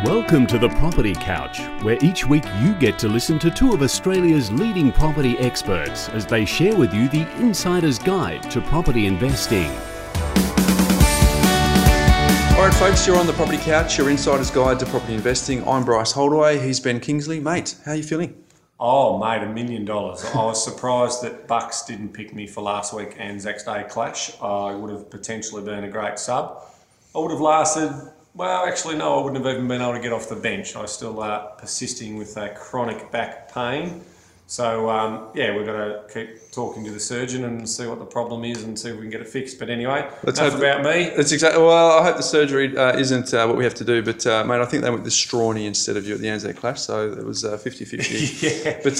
Welcome to the Property Couch, where each week you get to listen to two of Australia's leading property experts as they share with you the insider's guide to property investing. All right, folks, you're on the Property Couch, your insider's guide to property investing. I'm Bryce Holdaway. He's Ben Kingsley. Mate, how are you feeling? Oh, mate, $1 million. I was surprised that Bucks didn't pick me for last week Anzac Day clash. I would have potentially been a great sub. I would have lasted, well, actually, no, I wouldn't have even been able to get off the bench. I was still persisting with chronic back pain. So, we've got to keep talking to the surgeon and see what the problem is and see if we can get it fixed. But anyway, enough about me. That's exactly. Well, I hope the surgery isn't what we have to do. But, mate, I think they went with Strawny instead of you at the Anzac Clash. So it was 50-50. Yeah. But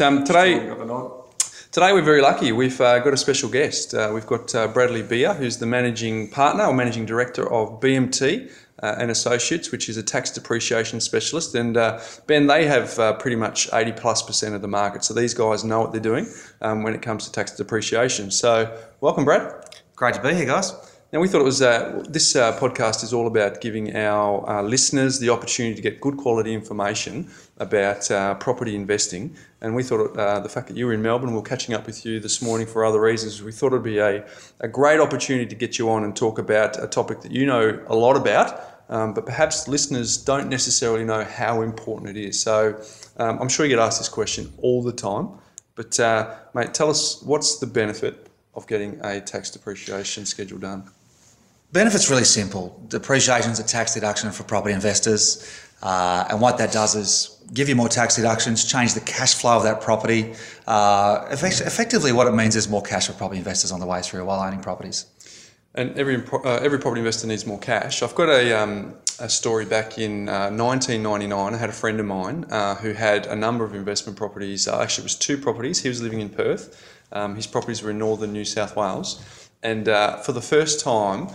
today we're very lucky. We've got a special guest. We've got Bradley Beer, who's the managing partner or managing director of BMT and Associates, which is a tax depreciation specialist. And Ben, they have pretty much 80+% of the market. So these guys know what they're doing when it comes to tax depreciation. So welcome, Brad. Great to be here, guys. Now, we thought it was this podcast is all about giving our listeners the opportunity to get good quality information about property investing. And we thought the fact that you were in Melbourne, we were catching up with you this morning for other reasons, we thought it'd be a great opportunity to get you on and talk about a topic that you know a lot about, but perhaps listeners don't necessarily know how important it is. So I'm sure you get asked this question all the time, but mate, tell us, what's the benefit of getting a tax depreciation schedule done? Benefit's really simple. Depreciation is a tax deduction for property investors, and what that does is give you more tax deductions, change the cash flow of that property. Effectively, what it means is more cash for property investors on the way through while owning properties. And every property investor needs more cash. I've got a story back in 1999. I had a friend of mine who had a number of investment properties. Actually, it was 2 properties. He was living in Perth. His properties were in northern New South Wales. And for the first time,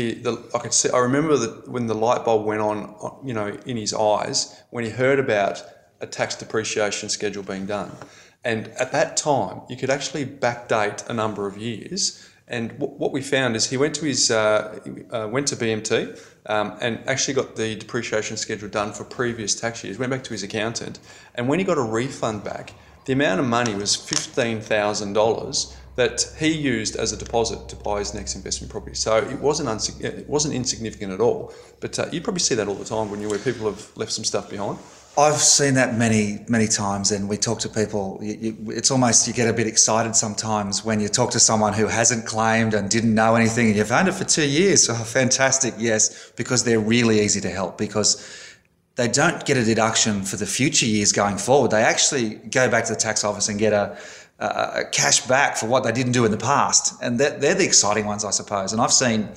I remember that when the light bulb went on, in his eyes when he heard about a tax depreciation schedule being done. And at that time, you could actually backdate a number of years. And what we found is he went to BMT and actually got the depreciation schedule done for previous tax years. Went back to his accountant, and when he got a refund back, the amount of money was $15,000 that he used as a deposit to buy his next investment property. So it wasn't insignificant at all. But you probably see that all the time where people have left some stuff behind. I've seen that many, many times, and we talk to people. It's almost, you get a bit excited sometimes when you talk to someone who hasn't claimed and didn't know anything, and you've owned it for 2 years. Oh, fantastic, yes, because they're really easy to help, because they don't get a deduction for the future years going forward. They actually go back to the tax office and get a cash back for what they didn't do in the past, and they're the exciting ones, I suppose. And I've seen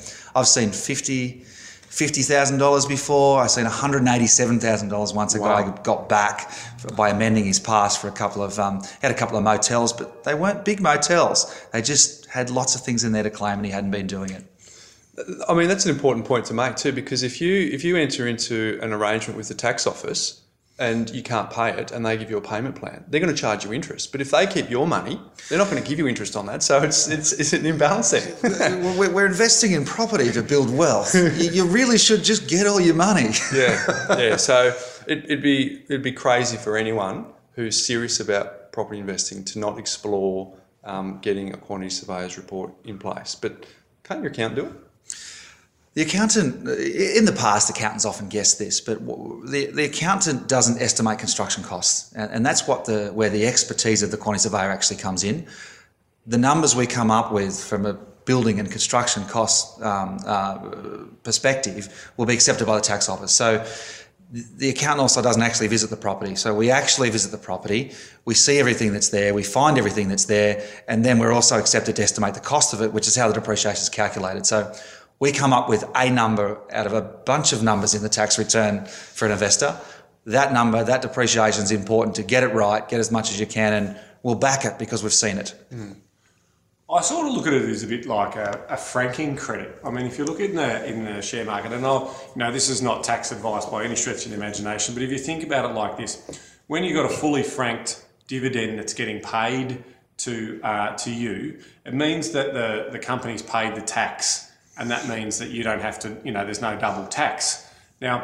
$50,000 before. I've seen $187,000 once. A guy got back by amending his past for a couple of had a couple of motels, but they weren't big motels. They just had lots of things in there to claim, and he hadn't been doing it. I mean, that's an important point to make too, because if you enter into an arrangement with the tax office and you can't pay it and they give you a payment plan, they're going to charge you interest. But if they keep your money, they're not going to give you interest on that. So it's an imbalance there. We're investing in property to build wealth. You really should just get all your money. Yeah. So it'd be crazy for anyone who's serious about property investing to not explore getting a quantity surveyor's report in place. But can't your accountant do it? The accountant, in the past, accountants often guess this, but the accountant doesn't estimate construction costs, and that's where the expertise of the quantity surveyor actually comes in. The numbers we come up with from a building and construction cost perspective will be accepted by the tax office. So the accountant also doesn't actually visit the property. So we actually visit the property, we see everything that's there, we find everything that's there, and then we're also accepted to estimate the cost of it, which is how the depreciation is calculated. So we come up with a number out of a bunch of numbers in the tax return for an investor. That number, that depreciation is important to get it right, get as much as you can, and we'll back it because we've seen it. I sort of look at it as a bit like a franking credit. I mean, if you look in the share market, and this is not tax advice by any stretch of the imagination, but if you think about it like this, when you've got a fully franked dividend that's getting paid to you, it means that the company's paid the tax. And that means that you don't have to, there's no double tax. Now,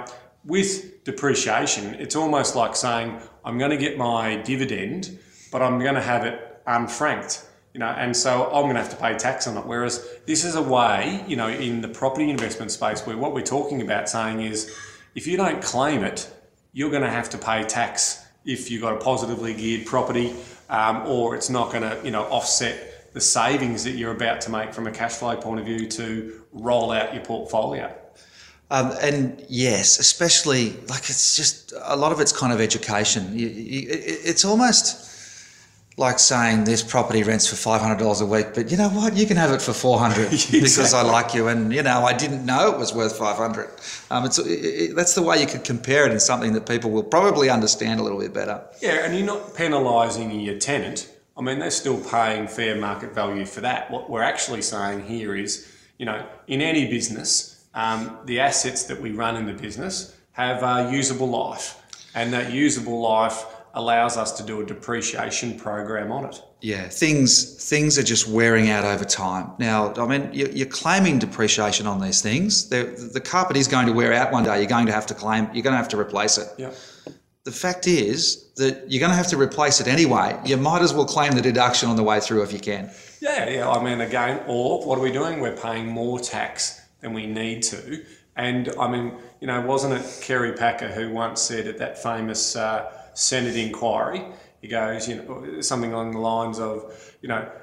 with depreciation, it's almost like saying, I'm going to get my dividend, but I'm going to have it unfranked, and so I'm going to have to pay tax on it. Whereas this is a way, in the property investment space where what we're talking about saying is, if you don't claim it, you're going to have to pay tax if you've got a positively geared property, or it's not going to, offset the savings that you're about to make from a cash flow point of view to roll out your portfolio. And yes, especially it's just a lot of it's kind of education. It's almost like saying this property rents for $500 a week, but you know what? You can have it for $400 Exactly. because I like you, and I didn't know it was worth $500. That's the way you could compare it in something that people will probably understand a little bit better. Yeah, and you're not penalising your tenant. I mean, they're still paying fair market value for that. What we're actually saying here is, in any business, the assets that we run in the business have a usable life, and that usable life allows us to do a depreciation program on it. Yeah, things are just wearing out over time. Now, I mean, you're claiming depreciation on these things. The carpet is going to wear out one day. You're going to have to replace it. Yeah. The fact is that you're going to have to replace it anyway. You might as well claim the deduction on the way through if you can. Yeah. I mean, again, or what are we doing? We're paying more tax than we need to. And I mean, wasn't it Kerry Packer who once said at that famous Senate inquiry, he goes, something along the lines of,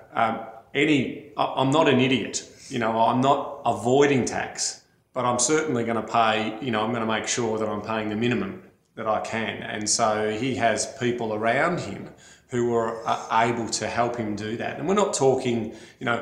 I'm not an idiot. I'm not avoiding tax, but I'm certainly going to pay, I'm going to make sure that I'm paying the minimum that I can. And so he has people around him who are able to help him do that. And we're not talking,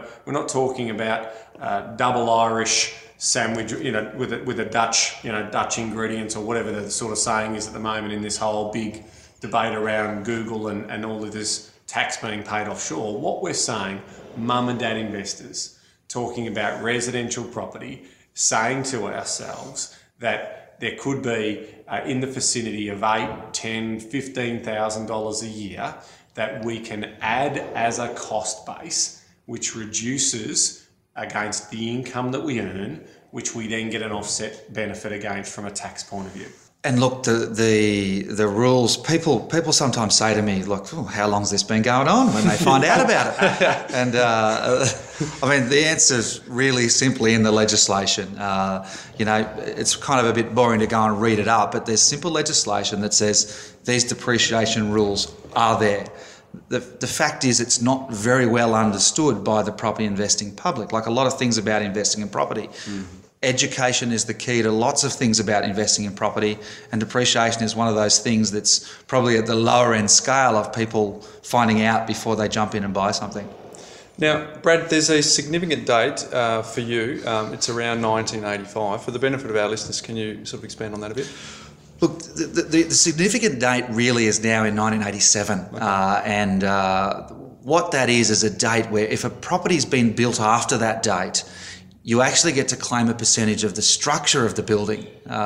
about double Irish sandwich, with a Dutch ingredients or whatever the sort of saying is at the moment in this whole big debate around Google and all of this tax being paid offshore. What we're saying, mum and dad investors talking about residential property, saying to ourselves that there could be in the vicinity of $8,000, $10,000, $15,000 a year that we can add as a cost base, which reduces against the income that we earn, which we then get an offset benefit against from a tax point of view. And look, the rules, people sometimes say to me, look, how long's this been going on, when they find out about it? And I mean, the answer's really simply in the legislation. It's kind of a bit boring to go and read it up, but there's simple legislation that says these depreciation rules are there. The fact is it's not very well understood by the property investing public, like a lot of things about investing in property. Mm-hmm. Education is the key to lots of things about investing in property, and depreciation is one of those things that's probably at the lower end scale of people finding out before they jump in and buy something. Now, Brad, there's a significant date for you. It's around 1985. For the benefit of our listeners, can you sort of expand on that a bit? Look, the significant date really is now in 1987. Okay. What that is a date where if a property's been built after that date, you actually get to claim a percentage of the structure of the building.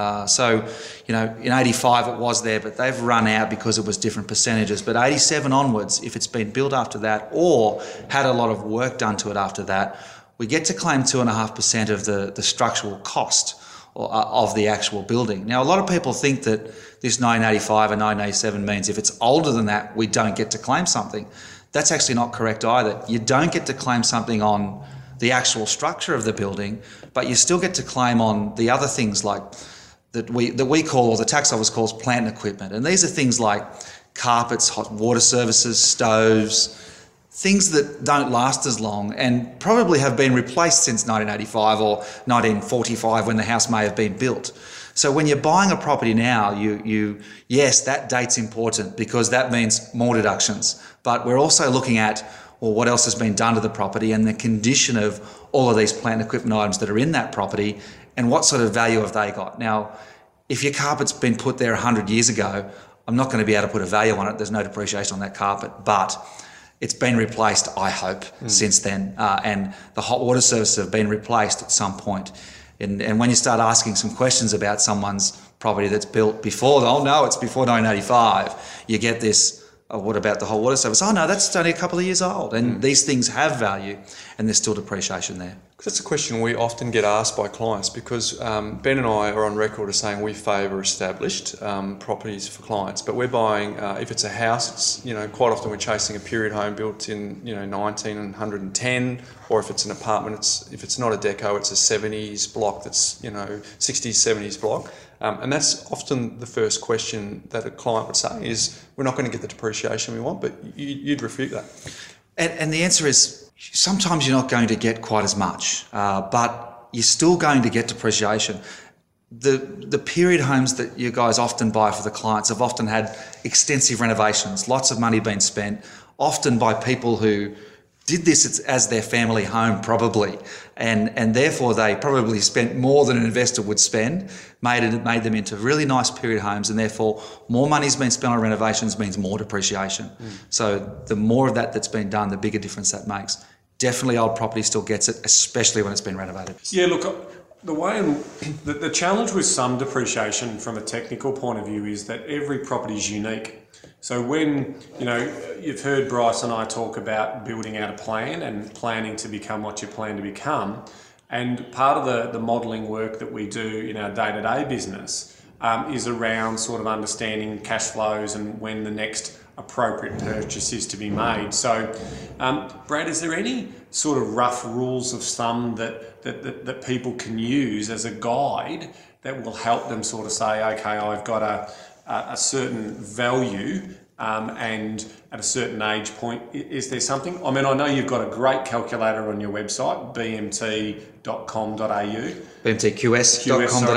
In 85 it was there, but they've run out because it was different percentages. But 87 onwards, if it's been built after that or had a lot of work done to it after that, we get to claim 2.5% of the structural cost of the actual building. Now, a lot of people think that this 1985 and 1987 means if it's older than that, we don't get to claim something. That's actually not correct either. You don't get to claim something on the actual structure of the building, but you still get to claim on the other things like that we call, or the tax office calls, plant and equipment. And these are things like carpets, hot water services, stoves, things that don't last as long and probably have been replaced since 1985 or 1945 when the house may have been built. So when you're buying a property now, yes, that date's important because that means more deductions. But we're also looking at, well, what else has been done to the property and the condition of all of these plant and equipment items that are in that property and what sort of value have they got. Now, if your carpet's been put there 100 years ago, I'm not going to be able to put a value on it. There's no depreciation on that carpet, but it's been replaced, I hope, since then. And the hot water services have been replaced at some point. And when you start asking some questions about someone's property that's built before, it's before 1985, you get this, what about the hot water service? Oh, no, that's only a couple of years old. And these things have value and there's still depreciation there. That's a question we often get asked by clients because Ben and I are on record as saying we favour established properties for clients, but we're buying, if it's a house, it's, quite often we're chasing a period home built in, 1910, or if it's an apartment, if it's not a deco, it's a 70s block that's, 60s, 70s block. And that's often the first question that a client would say is, we're not going to get the depreciation we want, but you'd refute that. And the answer is, sometimes you're not going to get quite as much, but you're still going to get depreciation. The period homes that you guys often buy for the clients have often had extensive renovations, lots of money being spent, often by people who did this as their family home probably, and therefore they probably spent more than an investor would spend, made them into really nice period homes, and therefore more money's been spent on renovations means more depreciation. So the more of that's been done, the bigger difference that makes. Definitely old property still gets it, especially when it's been renovated. Yeah, look, the challenge with some depreciation from a technical point of view is that every property is unique. So when, you've heard Bryce and I talk about building out a plan and planning to become what you plan to become, and part of the modelling work that we do in our day-to-day business is around sort of understanding cash flows and when the next appropriate purchase is to be made. So, Brad, is there any sort of rough rules of thumb that people can use as a guide that will help them sort of say, okay, I've got a certain value and at a certain age point, is there something? I mean, I know you've got a great calculator on your website, bmt.com.au. bmtqs.com.au.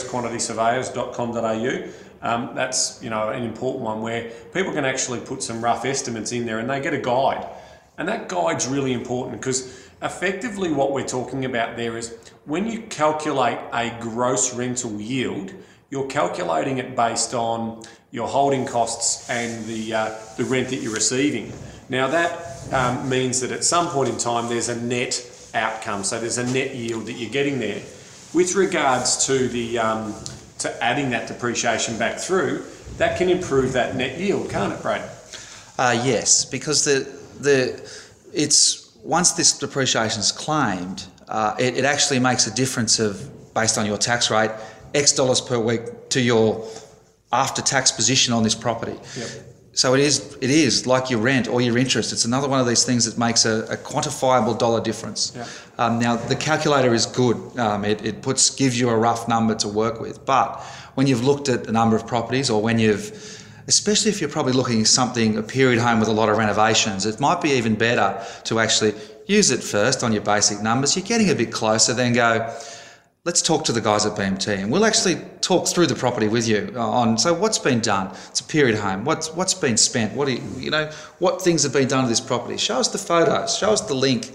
qsquantitysurveyors.com.au. That's, an important one where people can actually put some rough estimates in there and they get a guide. And that guide's really important because effectively what we're talking about there is when you calculate a gross rental yield, you're calculating it based on your holding costs and the rent that you're receiving. Now that means that at some point in time there's a net outcome, so there's a net yield that you're getting there. With regards to to adding that depreciation back through, that can improve that net yield, can't it, Brad? Yes, because it's once this depreciation is claimed, it actually makes a difference of based on your tax rate, X dollars per week to your after-tax position on this property. Yep. So it is like your rent or your interest. It's another one of these things that makes a quantifiable dollar difference. Yep. Now the calculator is good. It gives you a rough number to work with. But when you've looked at a number of properties, or when especially if you're probably looking at a period home with a lot of renovations, it might be even better to actually use it first on your basic numbers. You're getting a bit closer, then go, let's talk to the guys at BMT, and we'll actually talk through the property with you so what's been done. It's a period home. What's been spent? What things have been done to this property? Show us the photos. Show us the link,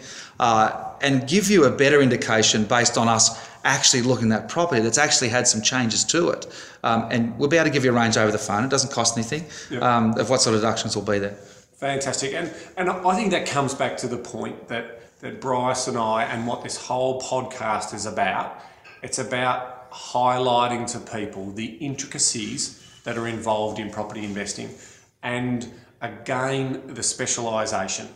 and give you a better indication based on us actually looking at that property that's actually had some changes to it. And we'll be able to give you a range over the phone. It doesn't cost anything. Yep. Of what sort of deductions will be there. Fantastic, and I think that comes back to the point that Bryce and I, and what this whole podcast is about. It's about highlighting to people the intricacies that are involved in property investing, and again the specialisation.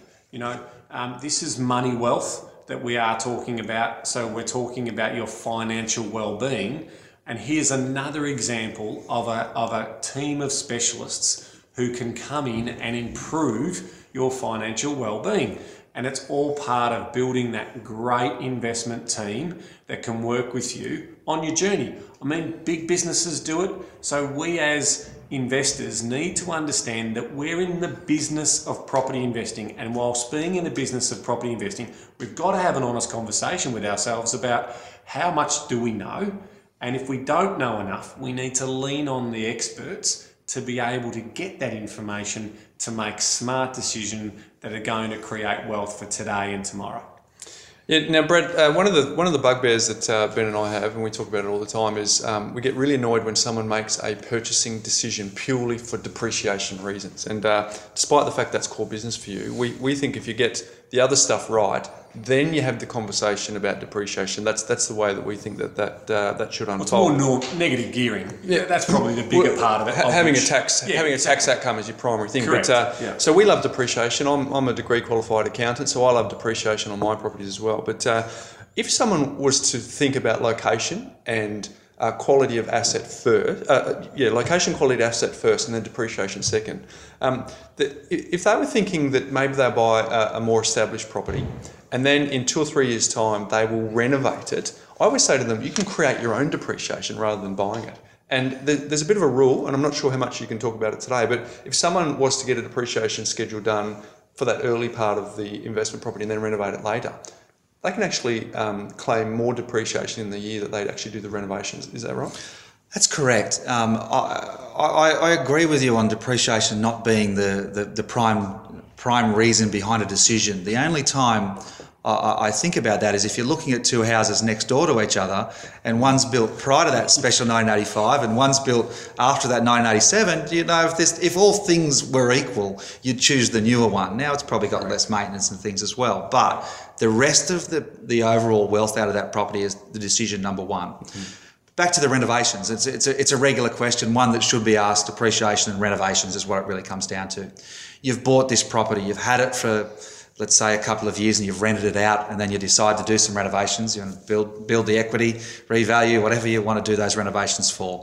This is money wealth that we are talking about. So we're talking about your financial well-being, and here's another example of a team of specialists who can come in and improve your financial well-being. And it's all part of building that great investment team that can work with you on your journey. I mean, big businesses do it. So we as investors need to understand that we're in the business of property investing. And whilst being in the business of property investing, we've got to have an honest conversation with ourselves about how much do we know? And if we don't know enough, we need to lean on the experts to be able to get that information to make smart decisions that are going to create wealth for today and tomorrow. Yeah. Now, Brad, one of the bugbears that Ben and I have, and we talk about it all the time, is we get really annoyed when someone makes a purchasing decision purely for depreciation reasons. And despite the fact that's core business for you, we think if you get the other stuff right, then you have the conversation about depreciation. That's the way that we think that should unfold. It's more negative gearing. Yeah, that's probably the bigger part of it. Having a tax outcome is your primary thing. Correct. But so we love depreciation. I'm a degree qualified accountant, so I love depreciation on my properties as well. But If someone was to think about location and quality of asset first, location, quality of asset first, and then depreciation second. If they were thinking that maybe they'll buy a more established property, and then in 2 or 3 years' time they will renovate it, I always say to them, you can create your own depreciation rather than buying it. And there's a bit of a rule, and I'm not sure how much you can talk about it today, but if someone was to get a depreciation schedule done for that early part of the investment property and then renovate it later, they can actually claim more depreciation in the year that they'd actually do the renovations. Is that right? That's correct. I agree with you on depreciation not being the prime reason behind a decision. The only time I think about that is if you're looking at two houses next door to each other, and one's built prior to that special 1985 and one's built after that 1987, you know, if all things were equal, you'd choose the newer one. Now it's probably got less maintenance and things as well, but the rest of the overall wealth out of that property is the decision number one. Mm-hmm. Back to the renovations, it's a regular question, one that should be asked. Depreciation and renovations is what it really comes down to. You've bought this property, you've had it for, let's say, a couple of years, and you've rented it out, and then you decide to do some renovations. You want to build the equity, revalue, whatever you want to do those renovations for.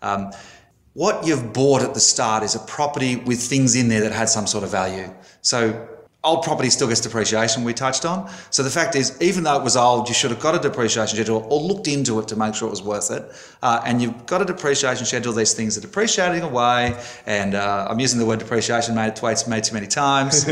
What you've bought at the start is a property with things in there that had some sort of value. So old property still gets depreciation, we touched on. So the fact is, even though it was old, you should have got a depreciation schedule or looked into it to make sure it was worth it. And you've got a depreciation schedule. These things are depreciating away. And I'm using the word depreciation, made too many times.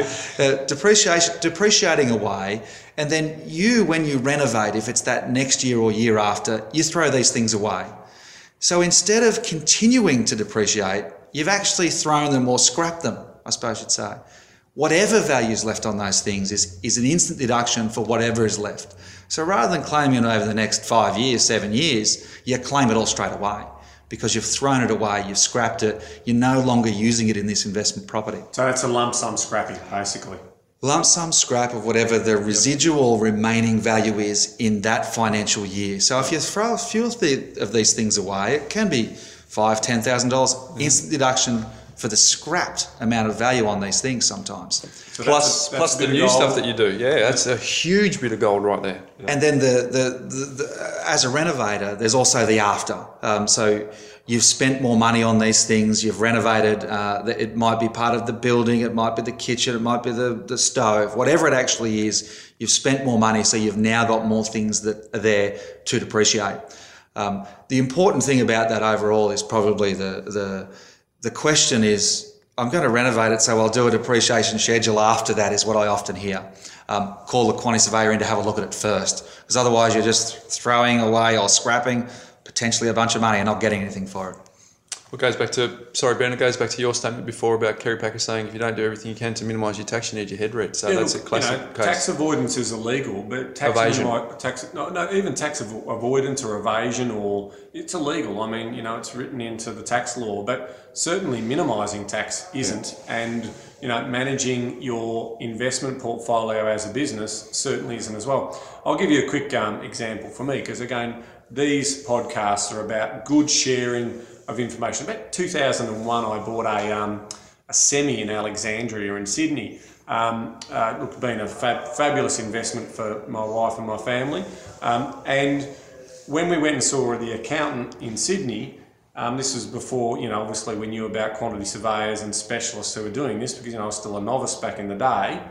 Depreciating away. And then when you renovate, if it's that next year or year after, you throw these things away. So instead of continuing to depreciate, you've actually thrown them or scrapped them, I suppose you'd say. Whatever value is left on those things is an instant deduction for whatever is left. So rather than claiming it over the next 5 years, 7 years, you claim it all straight away because you've thrown it away, you've scrapped it, you're no longer using it in this investment property. So it's a lump sum scrapping, basically. Lump sum scrap of whatever the residual remaining value is in that financial year. So if you throw a few of these things away, it can be $5,000, $10,000, instant deduction for the scrapped amount of value on these things sometimes. So plus the new stuff that you do. Yeah, that's a huge bit of gold right there. Yeah. And then as a renovator, there's also the after. So you've spent more money on these things, you've renovated, it might be part of the building, it might be the kitchen, it might be the stove, whatever it actually is, you've spent more money, so you've now got more things that are there to depreciate. The important thing about that overall is probably the question is, I'm going to renovate it, so I'll do a depreciation schedule after that, is what I often hear. Call the quantity surveyor in to have a look at it first, because otherwise you're just throwing away or scrapping potentially a bunch of money and not getting anything for it. Well, it goes back to your statement before about Kerry Packer saying if you don't do everything you can to minimise your tax, you need your head read. So that's a classic case. Tax avoidance is illegal, but tax avoidance or evasion, it's illegal. I mean, it's written into the tax law, but certainly minimising tax isn't. Yeah. And managing your investment portfolio as a business certainly isn't as well. I'll give you a quick example for me, because again, these podcasts are about good sharing of information. About 2001, I bought a semi in Alexandria in Sydney. Been a fabulous investment for my wife and my family. And when we went and saw the accountant in Sydney, this was before, obviously we knew about quantity surveyors and specialists who were doing this, because, I was still a novice back in the day.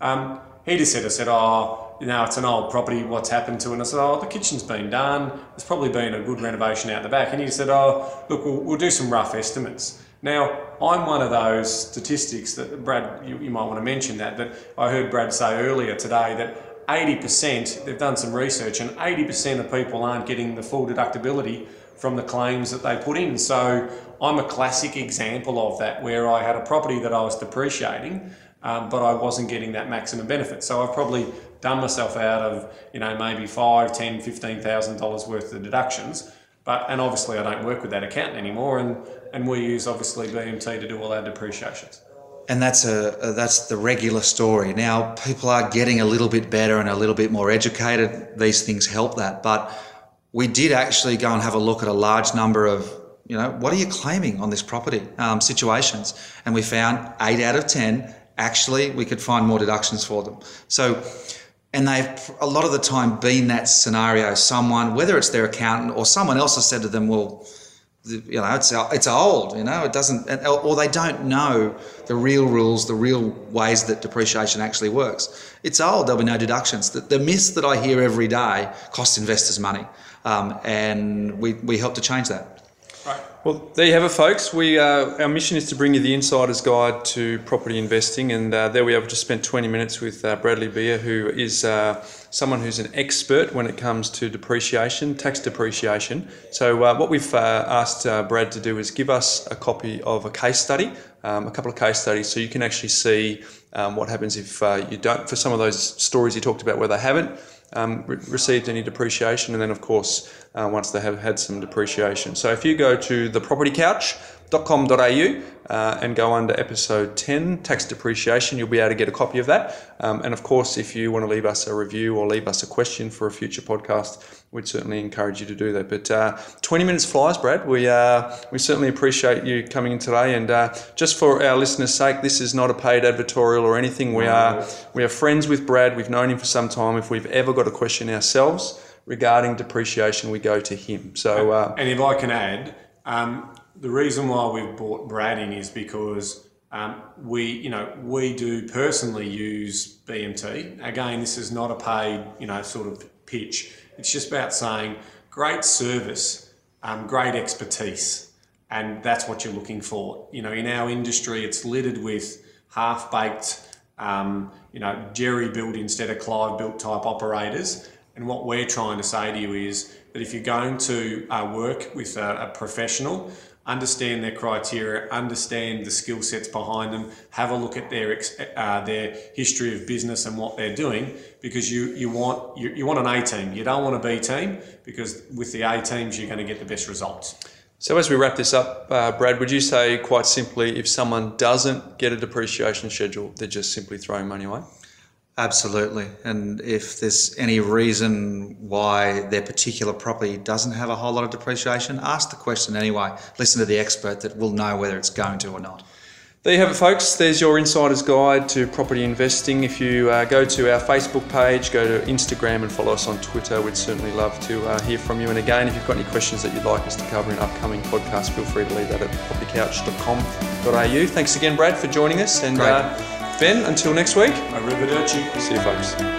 He just said, it's an old property, what's happened to it? And I said, the kitchen's been done, there's probably been a good renovation out the back. And he said, look, we'll do some rough estimates. Now, I'm one of those statistics that, Brad, you might want to mention that I heard Brad say earlier today that 80%, they've done some research, and 80% of people aren't getting the full deductibility from the claims that they put in. So I'm a classic example of that, where I had a property that I was depreciating, but I wasn't getting that maximum benefit. So I've probably done myself out of, maybe $5,000, $10,000, $15,000 worth of deductions. And obviously I don't work with that accountant anymore, and we use obviously BMT to do all our depreciations. And that's the regular story. Now people are getting a little bit better and a little bit more educated. These things help that. But we did actually go and have a look at a large number of, what are you claiming on this property situations? And we found 8 out of 10, actually we could find more deductions for them. So And they've a lot of the time been that scenario. Someone, whether it's their accountant or someone else, has said to them, "Well, you know, it's old. You know, it doesn't," or they don't know the real rules, the real ways that depreciation actually works. It's old. There'll be no deductions. The myth that I hear every day costs investors money, and we help to change that. Right. Well, there you have it, folks. Our mission is to bring you the insider's guide to property investing, and there we have just spent 20 minutes with Bradley Beer, who is someone who's an expert when it comes to depreciation, tax depreciation. So what we've asked Brad to do is give us a copy of a case study, a couple of case studies, so you can actually see what happens if you don't, for some of those stories he talked about where they haven't received any depreciation, and then of course once they have had some depreciation. So if you go to thepropertycouch.com.au and go under episode 10, tax depreciation, you'll be able to get a copy of that. And of course, if you want to leave us a review or leave us a question for a future podcast, we'd certainly encourage you to do that. But 20 minutes flies, Brad. We certainly appreciate you coming in today. And just for our listeners' sake, this is not a paid advertorial or anything. We are friends with Brad. We've known him for some time. If we've ever got a question ourselves regarding depreciation, we go to him. So, and if I can add, the reason why we've brought Brad in is because we do personally use BMT. Again, this is not a paid, sort of pitch. It's just about saying great service, great expertise, and that's what you're looking for. In our industry, it's littered with half-baked, jerry-built instead of Clive-built type operators. And what we're trying to say to you is that if you're going to work with a professional, understand their criteria, understand the skill sets behind them, have a look at their history of business and what they're doing, because you want an A team. You don't want a B team, because with the A teams you're going to get the best results. So as we wrap this up, Brad, would you say quite simply, if someone doesn't get a depreciation schedule, they're just simply throwing money away? Absolutely. And if there's any reason why their particular property doesn't have a whole lot of depreciation, ask the question anyway. Listen to the expert that will know whether it's going to or not. There you have it, folks. There's your insider's guide to property investing. If you go to our Facebook page, go to Instagram and follow us on Twitter, we'd certainly love to hear from you. And again, if you've got any questions that you'd like us to cover in upcoming podcasts, feel free to leave that at propertycouch.com.au. Thanks again, Brad, for joining us. And Ben, until next week. Arrivederci. See you, folks.